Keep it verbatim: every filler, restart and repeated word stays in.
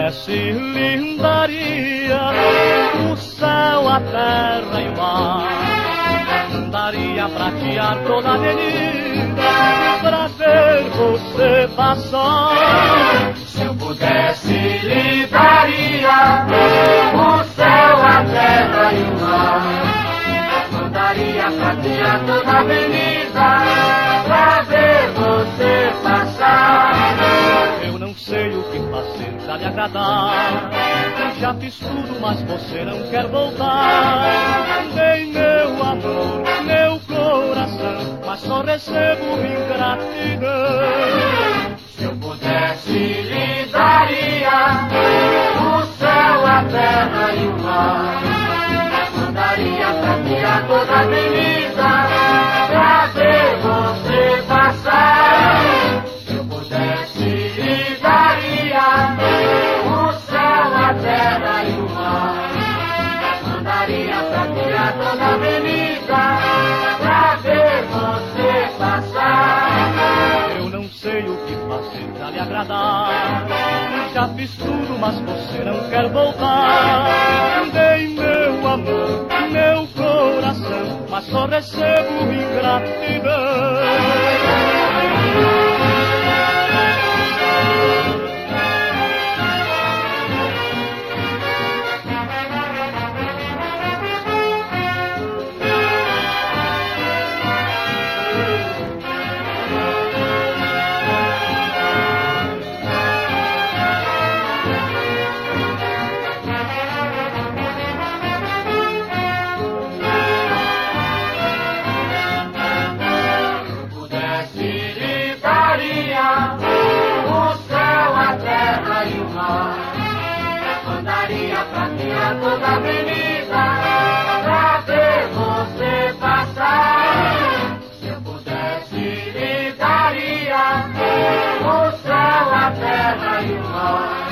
pudesse, lhe daria o céu, a terra e o mar. Daria pratear toda a avenida pra ver você passar. Se eu pudesse, lhe daria o céu, a terra e o mar. Mandaria pratear toda a avenida pra ver você passar. Eu não sei o que fazer pra lhe agradar. Já fiz tudo, mas você não quer voltar. Nem meu amor, meu coração, mas só recebo ingratidão. Se eu pudesse, lhe daria o céu, a terra e o mar. Mandaria pratear toda a avenida pra ver você passar. Se eu pudesse, lhe daria o céu, a terra e o mar. Mandaria pratear toda a avenida pra ver você passar. Eu não sei o que fazer pra lhe agradar. Já fiz tudo, mas você não quer voltar. Dei meu amor, meu coração, mas só recebo ingratidão. Mandaria pratear toda a avenida pra ver você passar. Se eu pudesse, lhe daria o céu, a terra e o mar.